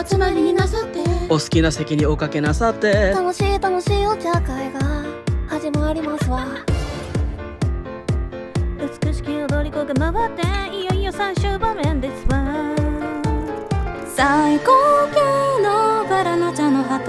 集まりになさって、 お好きな席におかけなさって、 楽しい楽しいお茶会が始まりますわ。 美しき踊り子が回って、いよいよ最終場面ですわ。 最高級のバラの茶の葉と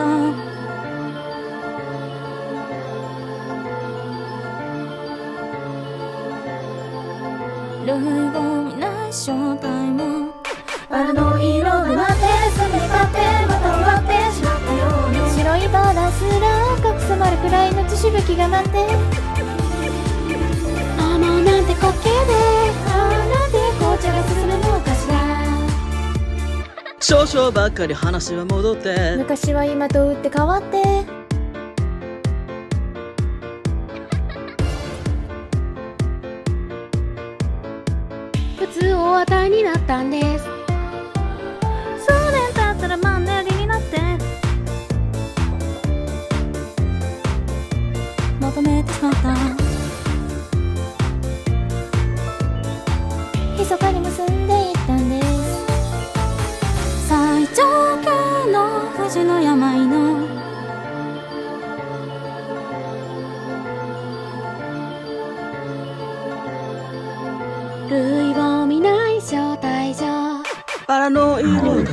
類を見ない正体もバラの色が待って、すぐに立ってまた終わってしまったようね。白いバラすら赤く染まるくらいの血しぶきが待って、ああもうなんて滑稽で、ああなんて紅茶が進むのかしら。 少々ばっかり話は戻って、 昔は今と打って変わって、普通大当たりになったんです。 数年経ったらマンネリになって、 求めてしまった密かに結んでいったんです。 最上級の富士の病の類を見ない招待状、 バラの色が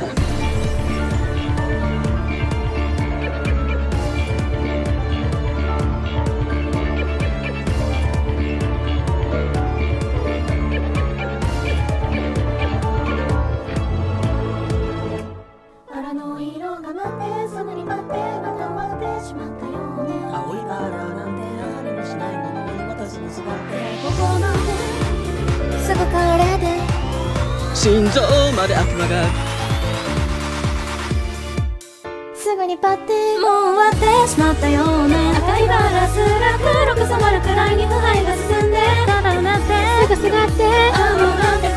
バラの色が待って、すぐに待ってまた終わってしまったようね。 青いバラなんてありもしないものに私に座って、 ここなんですぐ彼で、 心臓まで悪魔がすぐにパッてもう終わってしまったよね。 赤いバラすら黒く染まるくらいに腐敗が進んで、 ただうなってすぐすがって、ああもうなんて